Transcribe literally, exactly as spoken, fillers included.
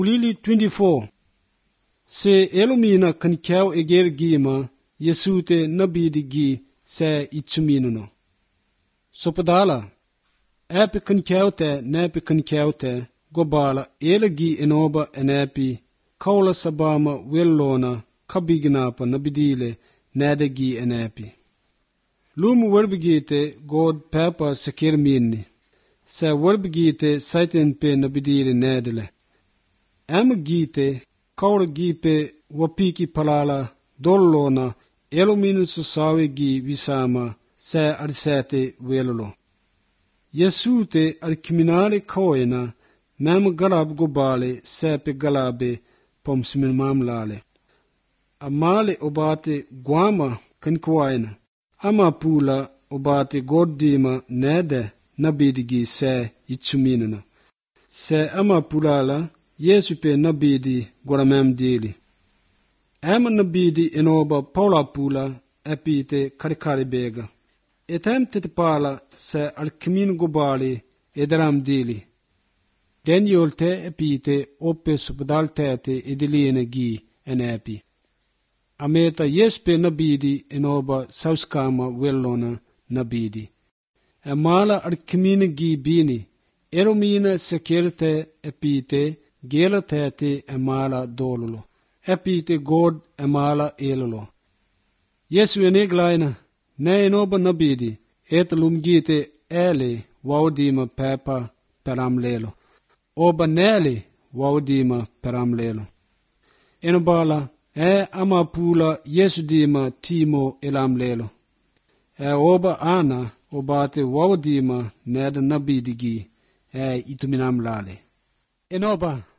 Ulili twenty-four. Se elumina kan kyaw eger gima Yesute nabidi gi se itsumino. Sopadala. Epi kan kyawte nepi kan kyawte gobala elagi enoba enepi kaula sabama wellona kabignapa nabidile nedagi enepi. Lumu werbigite god papa sekir minni. Se werbigite saiten pe nabidile nedele. Em gite kaula gipe wapiki palala dollona eluminu susawe gi visama se arsete welolo. Yesute alkiminale koena mem galab gobale sepe galabe pomsmin mamlale. Amale obate guama kankwaina. Ama pula obate goddima nede nabidigi se itsuminuna. Se ama pulala Yesu pe nabidi goramem dili. Ema nabidi enoba paula pula epite karikari bega. Etem titpala se alkimin gobali edaram dili. Daniel te epite oppe subdal tete ediline gi enepi. Ameta yespe nabidi enoba sauskama wellona nabidi. Emala alkimin gi bini. Eromina sekerte epite gela tete emala dololo. Epite god emala elolo. Yesu eneglaina. Ne enoba nabidi, et lumgite ele waudima pepa peram lelo. Oba nele waudima peram lelo. Enobala, e ama pula Yesu dima timo elam lelo. E oba ana obate waudima neda nabidigi e ituminam lale. Enoba.